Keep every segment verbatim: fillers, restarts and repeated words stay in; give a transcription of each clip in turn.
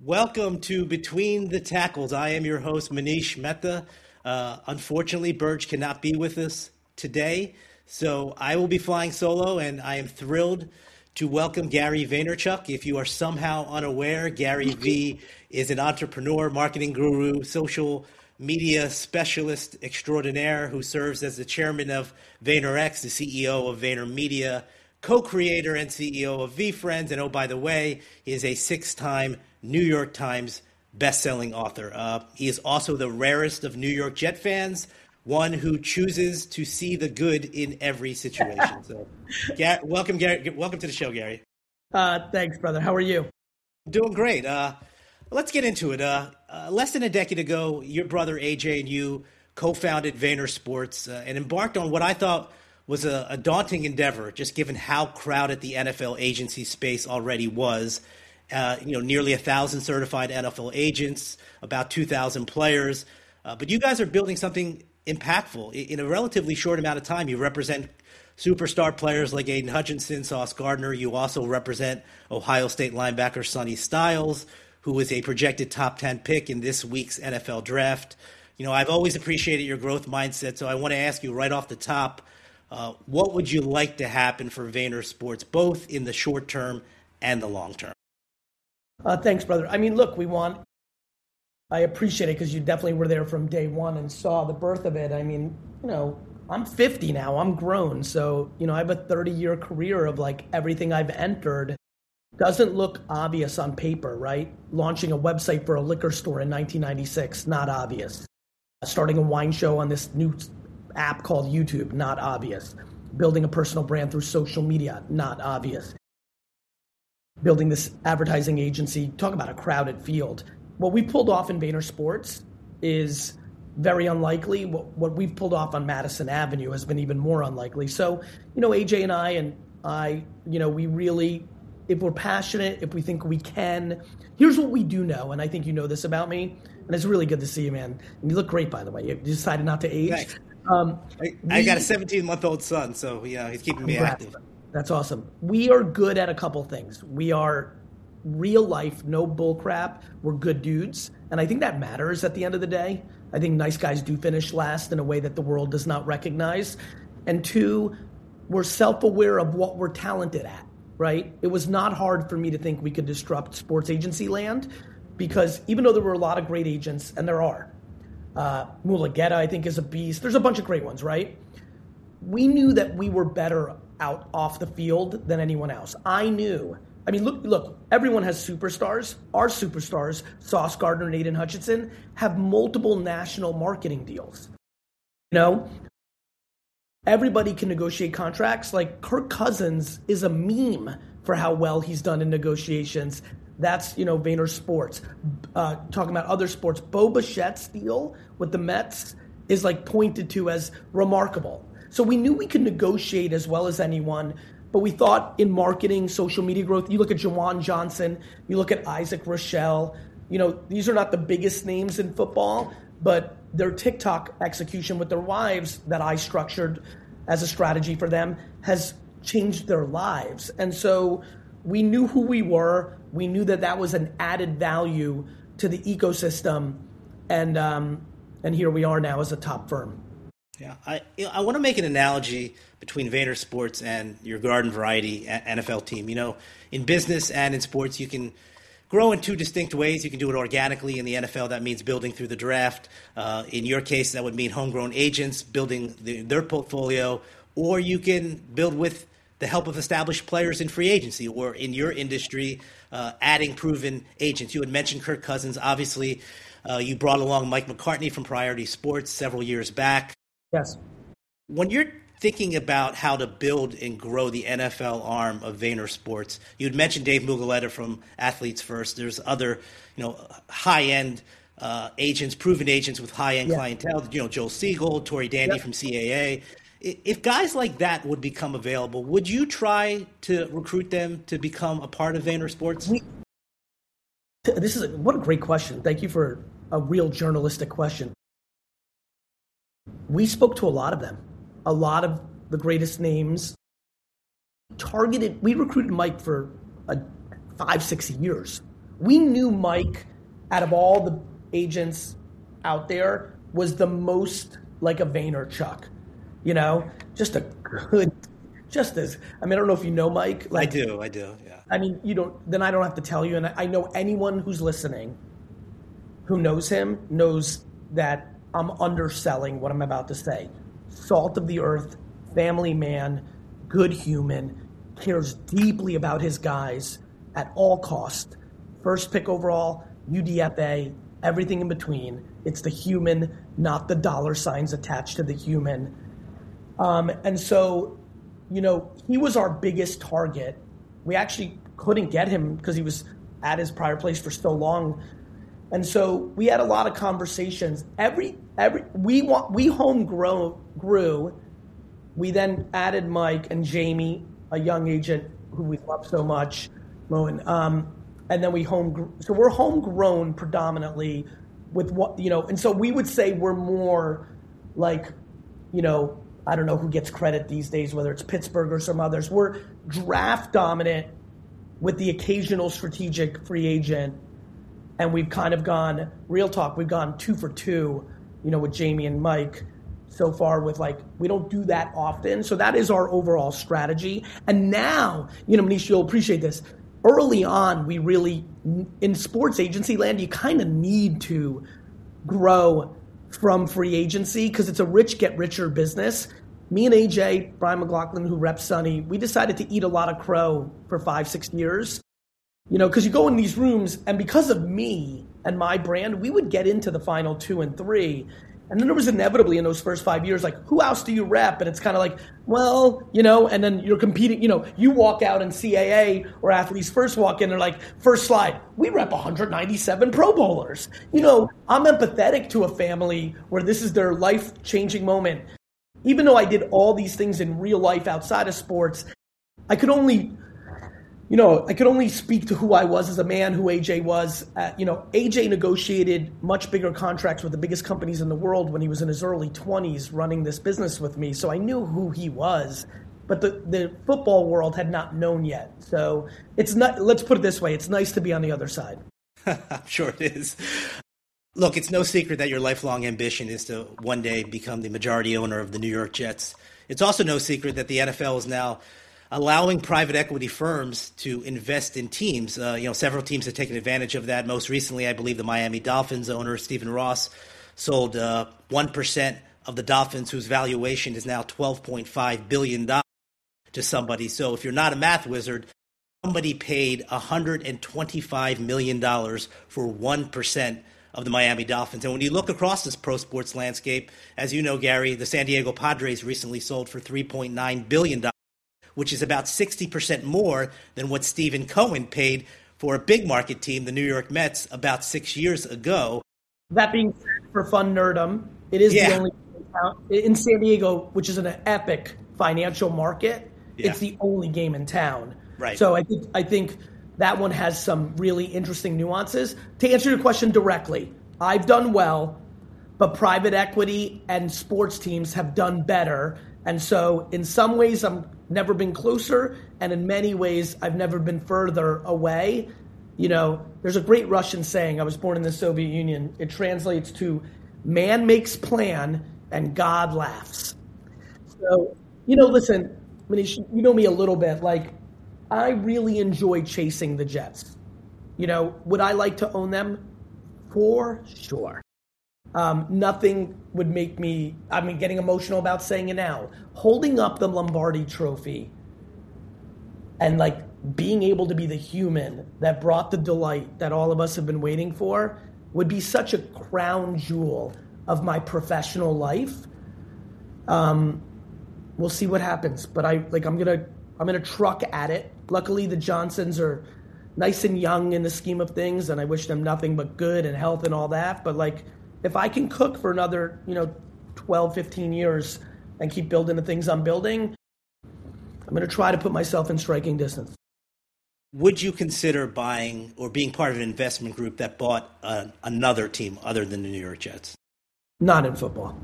Welcome to Between the Tackles. I am your host, Manish Mehta. Uh, unfortunately, Burge cannot be with us today, so I will be flying solo, and I am thrilled to welcome Gary Vaynerchuk. If you are somehow unaware, Gary V is an entrepreneur, marketing guru, social media specialist extraordinaire who serves as the chairman of VaynerX, the C E O of VaynerMedia, co-creator and C E O of VeeFriends, and oh, by the way, he is a six-time New York Times best-selling author. Uh, he is also the rarest of New York Jet fans, one who chooses to see the good in every situation. So, Gar- welcome, Gary. Welcome to the show, Gary. Uh, thanks, brother. How are you? Doing great. Uh, let's get into it. Uh, uh, less than a decade ago, your brother A J and you co-founded Vayner Sports uh, and embarked on what I thought was a, a daunting endeavor, just given how crowded the N F L agency space already was. Uh, you know, nearly a thousand certified N F L agents, about two thousand players. Uh, but you guys are building something impactful in a relatively short amount of time. You represent superstar players like Aiden Hutchinson, Sauce Gardner. You also represent Ohio State linebacker Sonny Styles, who is a projected top ten pick in this week's N F L draft. You know, I've always appreciated your growth mindset, so I want to ask you right off the top, uh, what would you like to happen for Vayner Sports, both in the short term and the long term? Uh, thanks, brother. I mean, look, we want, I appreciate it because you definitely were there from day one and saw the birth of it. I mean, you know, I'm fifty now, I'm grown. So, you know, I have a thirty year career of like everything I've entered doesn't look obvious on paper, right? Launching a website for a liquor store in nineteen ninety-six, not obvious. Starting a wine show on this new app called YouTube, not obvious. Building a personal brand through social media, not obvious. Building this advertising agency, talk about a crowded field. What we pulled off in Vayner Sports is very unlikely. What, what we've pulled off on Madison Avenue has been even more unlikely. So, you know, A J and I and I, you know, we really, if we're passionate, if we think we can, here's what we do know, and I think you know this about me, and it's really good to see you, man. And you look great, by the way. You decided not to age. Thanks. Um, I, I we, got a seventeen-month-old son, so, you know, he's keeping me congrats. active. That's awesome. We are good at a couple things. We are real life, no bull crap. We're good dudes. And I think that matters at the end of the day. I think nice guys do finish last in a way that the world does not recognize. And two, we're self-aware of what we're talented at, right? It was not hard for me to think we could disrupt sports agency land because even though there were a lot of great agents, and there are, uh, Mulugeta, I think, is a beast. There's a bunch of great ones, right? We knew that we were better out off the field than anyone else. I knew. I mean, look, look, everyone has superstars. Our superstars, Sauce Gardner and Aiden Hutchinson, have multiple national marketing deals. You know, everybody can negotiate contracts. Like Kirk Cousins is a meme for how well he's done in negotiations. That's, you know, Vayner Sports. Uh, talking about other sports, Bo Bichette's deal with the Mets is like pointed to as remarkable. So we knew we could negotiate as well as anyone, but we thought in marketing, social media growth, you look at Jawan Johnson, you look at Isaac Rochelle, you know, these are not the biggest names in football, but their TikTok execution with their wives that I structured as a strategy for them has changed their lives. And so we knew who we were. We knew that that was an added value to the ecosystem. And, um, and here we are now as a top firm. Yeah, I you know, I want to make an analogy between Vayner Sports and your garden variety N F L team. You know, in business and in sports, you can grow in two distinct ways. You can do it organically. In the N F L, that means building through the draft. Uh, in your case, that would mean homegrown agents building the, their portfolio, or you can build with the help of established players in free agency, or in your industry, uh, adding proven agents. You had mentioned Kirk Cousins. Obviously, uh, you brought along Mike McCartney from Priority Sports several years back. Yes. When you're thinking about how to build and grow the N F L arm of Vayner Sports, you'd mentioned Dave Mugoleta from Athletes First. There's other, you know, high-end uh, agents, proven agents with high-end yeah. clientele. You know, Joel Siegel, Tory Dandy yep. from C A A. If guys like that would become available, would you try to recruit them to become a part of Vayner Sports? We, this is a, what a great question. Thank you for a real journalistic question. We spoke to a lot of them, a lot of the greatest names. Targeted, we recruited Mike for a five, six years. We knew Mike, out of all the agents out there, was the most like a Vaynerchuk, you know, just a good, just as, I mean, I don't know if you know Mike. Like, I do, I do, yeah. I mean, you don't, then I don't have to tell you. And I know anyone who's listening who knows him knows that I'm underselling what I'm about to say. Salt of the earth, family man, good human, cares deeply about his guys at all costs. First pick overall, U D F A, everything in between. It's the human, not the dollar signs attached to the human. Um, and so, you know, he was our biggest target. We actually couldn't get him because he was at his prior place for so long. And so we had a lot of conversations. Every every we want we home grow, grew. We then added Mike and Jamie, a young agent who we love so much, Moen. Um, and then we home so we're homegrown predominantly with what you know. And so we would say we're more like, you know, I don't know who gets credit these days, whether it's Pittsburgh or some others. We're draft dominant with the occasional strategic free agent. And we've kind of gone, real talk, we've gone two for two, you know, with Jamie and Mike so far with like, we don't do that often. So that is our overall strategy. And now, you know, Manish, you'll appreciate this. Early on, we really, in sports agency land, you kind of need to grow from free agency because it's a rich get richer business. Me and A J, Brian McLaughlin, who reps Sunny, we decided to eat a lot of crow for five, six years. You know, because you go in these rooms, and because of me and my brand, we would get into the final two and three. And then there was inevitably in those first five years, like, who else do you rep? And it's kind of like, well, you know, and then you're competing, you know, you walk out in C A A or Athletes First walk in, they're like, first slide, we rep one hundred ninety-seven Pro Bowlers. You know, I'm empathetic to a family where this is their life-changing moment. Even though I did all these things in real life outside of sports, I could only... You know, I could only speak to who I was as a man, who A J was. Uh, you know, A J negotiated much bigger contracts with the biggest companies in the world when he was in his early twenties running this business with me. So I knew who he was, but the, the football world had not known yet. So it's not, let's put it this way, it's nice to be on the other side. I'm sure it is. Look, it's no secret that your lifelong ambition is to one day become the majority owner of the New York Jets. It's also no secret that the N F L is now allowing private equity firms to invest in teams. Uh, you know, several teams have taken advantage of that. Most recently, I believe the Miami Dolphins owner, Stephen Ross, sold uh, one percent of the Dolphins, whose valuation is now twelve point five billion dollars to somebody. So if you're not a math wizard, somebody paid one hundred twenty-five million dollars for one percent of the Miami Dolphins. And when you look across this pro sports landscape, as you know, Gary, the San Diego Padres recently sold for three point nine billion dollars. Which is about sixty percent more than what Stephen Cohen paid for a big market team, the New York Mets, about six years ago. That being said, for fun nerdum, it is yeah. the only in San Diego, which is an epic financial market. Yeah. It's the only game in town. Right. So I think I think that one has some really interesting nuances. To answer your question directly, I've done well, but private equity and sports teams have done better. And so in some ways, I'm never been closer, and in many ways, I've never been further away. You know, there's a great Russian saying, I was born in the Soviet Union. It translates to, man makes plan and God laughs. So, you know, listen, Manish, you know me a little bit. Like, I really enjoy chasing the Jets. You know, would I like to own them? For sure. Um, nothing would make me, I mean, getting emotional about saying it now. Holding up the Lombardi trophy and like being able to be the human that brought the delight that all of us have been waiting for would be such a crown jewel of my professional life. Um, we'll see what happens, but I like, I'm going to, I'm going to truck at it. Luckily the Johnsons are nice and young in the scheme of things, and I wish them nothing but good and health and all that. But like, if I can cook for another, you know, twelve, fifteen years and keep building the things I'm building, I'm going to try to put myself in striking distance. Would you consider buying or being part of an investment group that bought uh, another team other than the New York Jets? Not in football.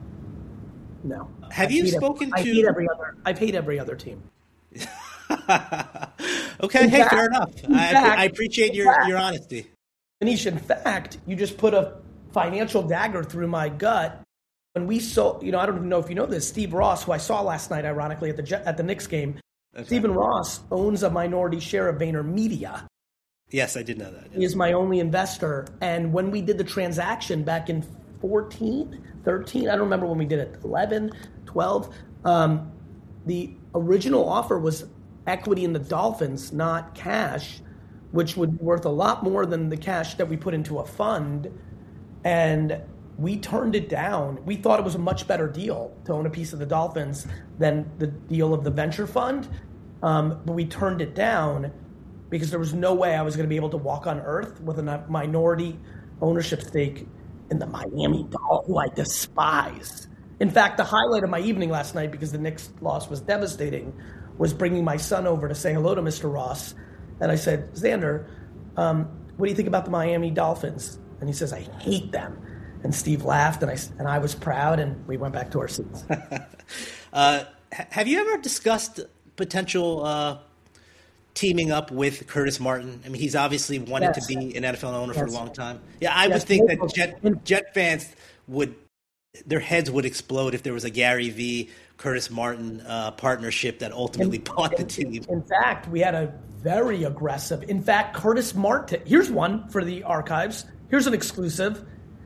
No. Have I you spoken every, to... I hate every other, I've hate every other team. Okay, In hey, fact- fair enough. in I, fact- I appreciate in your, fact- your honesty. Manish, in fact, you just put a financial dagger through my gut. When we saw, you know, I don't even know if you know this, Steve Ross, who I saw last night, ironically, at the Jet- at the Knicks game, Okay. Stephen Ross owns a minority share of VaynerMedia. Yes, I did know that. He is my only investor. And when we did the transaction back in fourteen, thirteen, I don't remember when we did it, eleven, twelve, um, the original offer was equity in the Dolphins, not cash, which would be worth a lot more than the cash that we put into a fund. And we turned it down. We thought it was a much better deal to own a piece of the Dolphins than the deal of the venture fund. Um, but we turned it down because there was no way I was going to be able to walk on earth with a minority ownership stake in the Miami Dolphins, who I despise. In fact, the highlight of my evening last night, because the Knicks loss was devastating, was bringing my son over to say hello to Mister Ross. And I said, Xander, um, what do you think about the Miami Dolphins? And he says, I hate them. And Steve laughed, and I, and I was proud, and we went back to our seats. uh, have you ever discussed potential uh, teaming up with Curtis Martin? I mean, he's obviously wanted Yes. to be an N F L owner Yes. for a long time. Yeah, I Yes. would think that Jet, Jet fans would, their heads would explode if there was a Gary V. Curtis Martin uh, partnership that ultimately In- bought the in- team. In fact, we had a very aggressive. In fact, Curtis Martin. Here's one for the archives. Here's an exclusive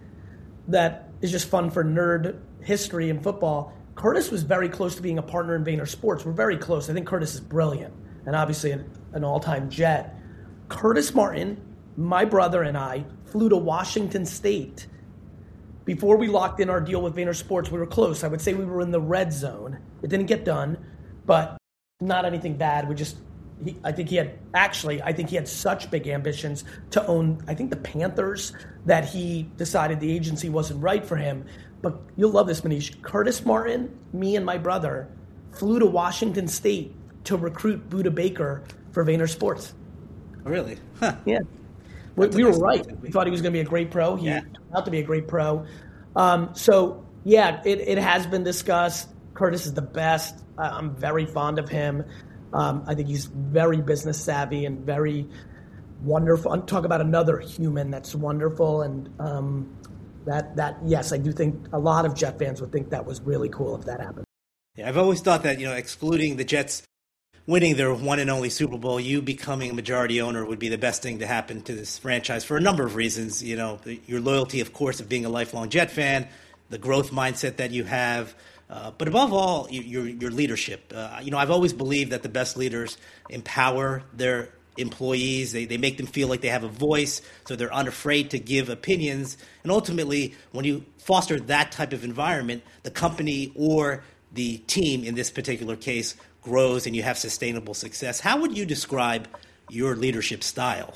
that is just fun for nerd history in football. Curtis was very close to being a partner in Vayner Sports. We're very close. I think Curtis is brilliant and obviously an, an all-time Jet. Curtis Martin, my brother and I flew to Washington State. Before we locked in our deal with Vayner Sports, we were close. I would say we were in the red zone. It didn't get done, but not anything bad. We just, he, I think he had, actually, I think he had such big ambitions to own, I think, the Panthers, that he decided the agency wasn't right for him. But you'll love this, Manish. Curtis Martin, me and my brother flew to Washington State to recruit Buda Baker for Vayner Sports. Really? Huh. Yeah. We, That's we were nice right. to We thought he was going to be a great pro. He Yeah. turned out to be a great pro. Um, so, yeah, it, it has been discussed. Curtis is the best. Uh, I'm very fond of him. Um, I think he's very business savvy and very wonderful. I'm talking about another human that's wonderful. And um, that, that, yes, I do think a lot of Jet fans would think that was really cool if that happened. Yeah, I've always thought that, you know, excluding the Jets winning their one and only Super Bowl, you becoming a majority owner would be the best thing to happen to this franchise for a number of reasons. You know, your loyalty, of course, of being a lifelong Jet fan, the growth mindset that you have, uh, but above all, your your leadership. Uh, you know, I've always believed that the best leaders empower their employees. They they make them feel like they have a voice, so they're unafraid to give opinions. And ultimately, when you foster that type of environment, the company or the team, in this particular case, grows and you have sustainable success. How would you describe your leadership style?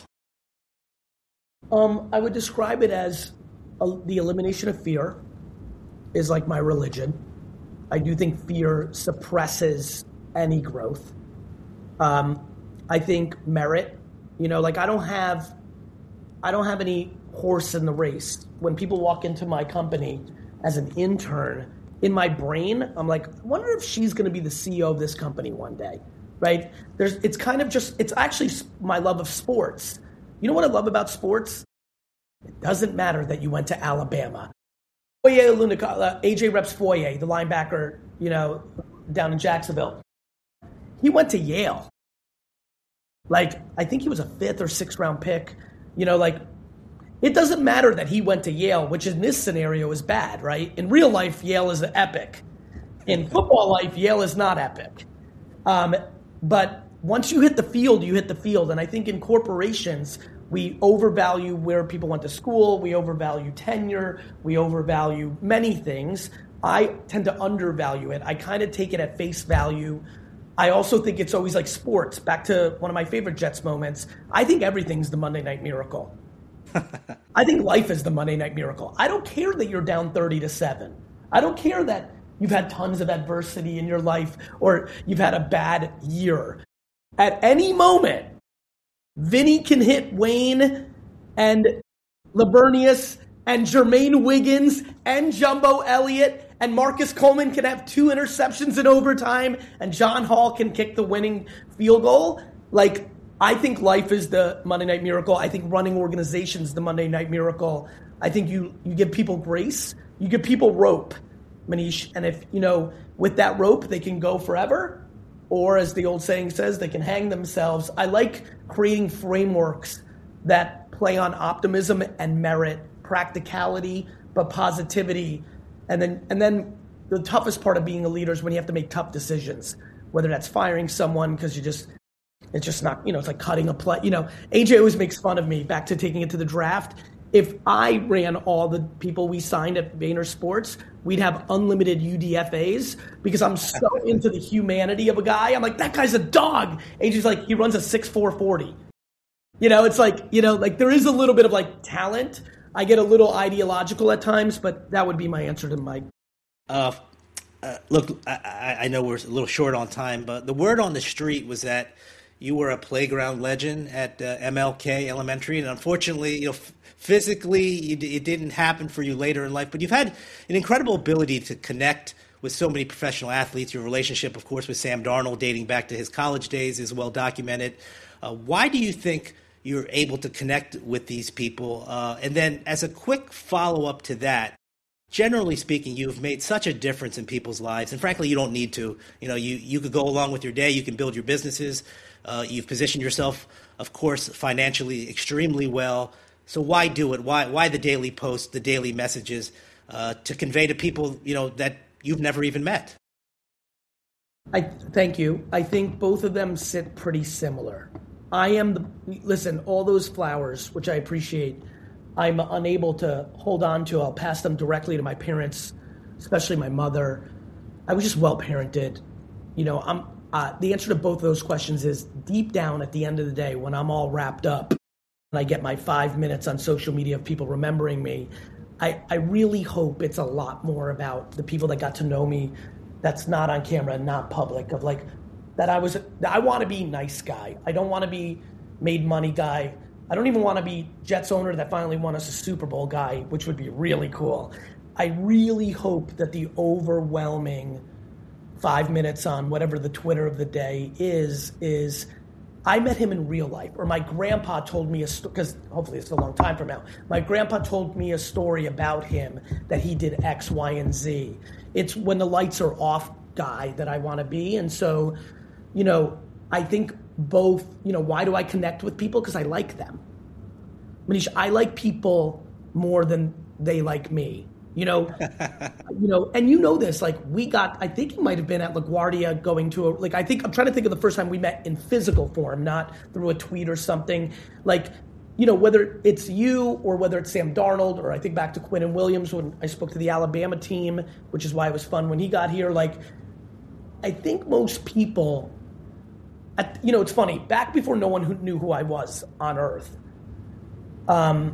Um, I would describe it as a, the elimination of fear is like my religion. I do think fear suppresses any growth. Um, I think merit, you know, like I don't have, I don't have any horse in the race. When people walk into my company as an intern, in my brain, I'm like, I wonder if she's going to be the C E O of this company one day, right? There's, it's kind of just, it's actually my love of sports. You know what I love about sports? It doesn't matter that you went to Alabama. Foye Oluokun, A J reps Foye, the linebacker, you know, down in Jacksonville. He went to Yale. Like, I think he was a fifth or sixth round pick. You know, like, it doesn't matter that he went to Yale, which in this scenario is bad, right? In real life, Yale is epic. In football life, Yale is not epic. Um, but once you hit the field, you hit the field. And I think in corporations, we overvalue where people went to school. We overvalue tenure. We overvalue many things. I tend to undervalue it. I kind of take it at face value. I also think it's always like sports. Back to one of my favorite Jets moments. I think everything's the Monday Night Miracle. I think life is the Monday Night Miracle. I don't care that you're down thirty to seven. I don't care that you've had tons of adversity in your life or you've had a bad year. At any moment, Vinny can hit Wayne and Labernius and Jermaine Wiggins and Jumbo Elliott and Marcus Coleman can have two interceptions in overtime and John Hall can kick the winning field goal. Like, I think life is the Monday Night Miracle. I think running organizations is the Monday Night Miracle. I think you you give people grace. You give people rope, Manish. And if, you know, with that rope, they can go forever. Or as the old saying says, they can hang themselves. I like creating frameworks that play on optimism and merit, practicality, but positivity. And then and then the toughest part of being a leader is when you have to make tough decisions, whether that's firing someone because you just, it's just not, you know, it's like cutting a play. You know, A J always makes fun of me, back to taking it to the draft. If I ran all the people we signed at Vayner Sports, we'd have unlimited U D F As because I'm so into the humanity of a guy. I'm like, that guy's a dog. A J's like, he runs a six four forty. You know, it's like, you know, like there is a little bit of like talent. I get a little ideological at times, but that would be my answer to Mike. Uh, uh, look, I, I know we're a little short on time, but the word on the street was that you were a playground legend at uh, M L K Elementary, and unfortunately, you know, f- physically, you, it didn't happen for you later in life. But you've had an incredible ability to connect with so many professional athletes. Your relationship, of course, with Sam Darnold, dating back to his college days, is well documented. Uh, why do you think you're able to connect with these people? Uh, and then, as a quick follow-up to that, generally speaking, you've made such a difference in people's lives, and frankly, you don't need to. You know, you you could go along with your day. You can build your businesses. Uh, you've positioned yourself, of course, financially extremely well. So why do it? Why why the daily posts, the daily messages uh, to convey to people, you know, that you've never even met? I thank you. I think both of them sit pretty similar. I am the listen. All those flowers, which I appreciate, I'm unable to hold on to. I'll pass them directly to my parents, especially my mother. I was just well parented. You know, I'm. Uh, the answer to both of those questions is deep down at the end of the day, when I'm all wrapped up and I get my five minutes on social media of people remembering me, I, I really hope it's a lot more about the people that got to know me that's not on camera and not public, of like that I was, I want to be nice guy. I don't want to be made money guy. I don't even want to be Jets owner that finally won us a Super Bowl guy, which would be really cool. I really hope that the overwhelming five minutes on whatever the Twitter of the day is, is I met him in real life, or my grandpa told me a story, because hopefully it's a long time from now. My grandpa told me a story about him that he did X, Y, and Z. It's when the lights are off guy that I want to be. And so, you know, I think both, you know, why do I connect with people? Because I like them. Manish, I like people more than they like me. You know, you know, and you know this, like we got, I think you might have been at LaGuardia going to a, like, I think I'm trying to think of the first time we met in physical form, not through a tweet or something. Like, you know, whether it's you or whether it's Sam Darnold, or I think back to Quinnen Williams when I spoke to the Alabama team, which is why it was fun when he got here. Like, I think most people, at, you know, it's funny, back before no one who knew who I was on earth, um,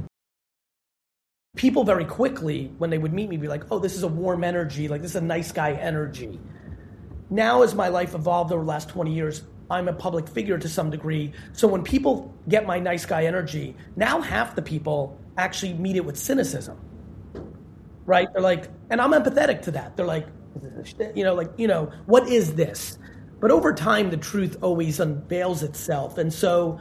people very quickly, when they would meet me, be like, oh, this is a warm energy, like this is a nice guy energy. Now, as my life evolved over the last twenty years, I'm a public figure to some degree. So when people get my nice guy energy, now half the people actually meet it with cynicism, right? They're like, and I'm empathetic to that. They're like, you know, like, you know, what is this? But over time, the truth always unveils itself. And so,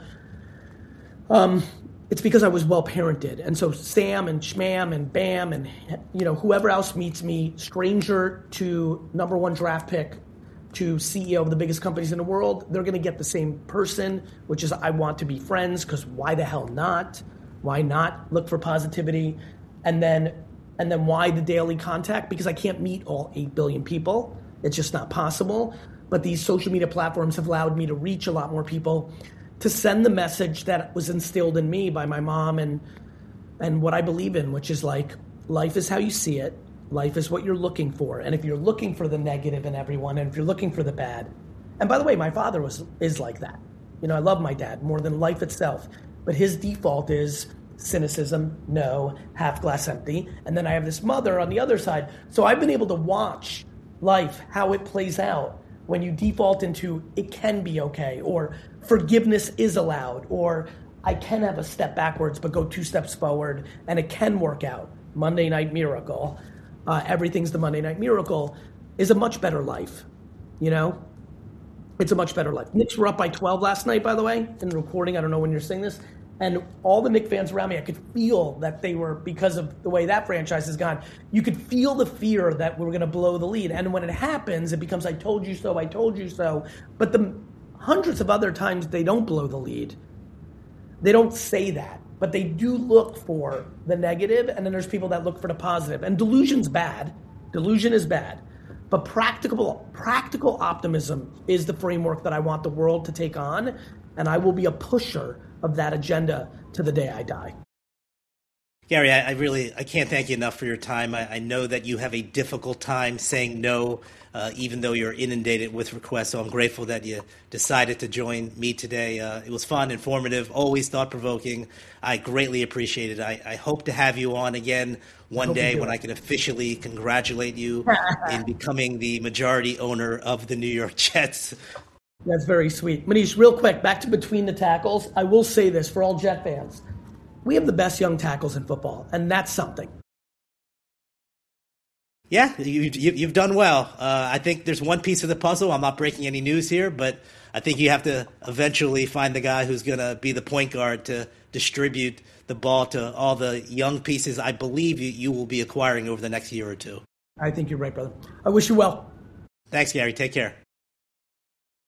um, it's because I was well parented. And so Sam and Schmam and Bam and, you know, whoever else meets me, stranger to number one draft pick to C E O of the biggest companies in the world, they're going to get the same person, which is I want to be friends, because why the hell not? Why not look for positivity? And then and then why the daily contact? Because I can't meet all eight billion people. It's just not possible. But these social media platforms have allowed me to reach a lot more people, to send the message that was instilled in me by my mom and and what I believe in, which is like, life is how you see it. Life is what you're looking for. And if you're looking for the negative in everyone, and if you're looking for the bad, and by the way, my father was is like that. You know, I love my dad more than life itself. But his default is cynicism, no, half glass empty. And then I have this mother on the other side. So I've been able to watch life, how it plays out when you default into it can be okay, or forgiveness is allowed, or I can have a step backwards but go two steps forward and it can work out. Monday Night Miracle, uh, everything's the Monday Night Miracle, is a much better life, you know? It's a much better life. Knicks were up by twelve last night, by the way, in the recording. I don't know when you're seeing this. And all the Knicks fans around me, I could feel that they were, because of the way that franchise has gone, you could feel the fear that we were going to blow the lead. And when it happens, it becomes, I told you so, I told you so. But the hundreds of other times they don't blow the lead, they don't say that. But they do look for the negative, and then there's people that look for the positive. And delusion's bad. Delusion is bad. But practical practical optimism is the framework that I want the world to take on, and I will be a pusher of that agenda to the day I die. Gary, I, I really I can't thank you enough for your time. I, I know that you have a difficult time saying no, uh, even though you're inundated with requests. So I'm grateful that you decided to join me today. Uh, it was fun, informative, always thought-provoking. I greatly appreciate it. I, I hope to have you on again one day when I can officially congratulate you in becoming the majority owner of the New York Jets. That's very sweet. Manish, real quick, back to between the tackles. I will say this for all Jet fans. We have the best young tackles in football, and that's something. Yeah, you, you, you've done well. Uh, I think there's one piece of the puzzle. I'm not breaking any news here, but I think you have to eventually find the guy who's going to be the point guard to distribute the ball to all the young pieces I believe you, you will be acquiring over the next year or two. I think you're right, brother. I wish you well. Thanks, Gary. Take care.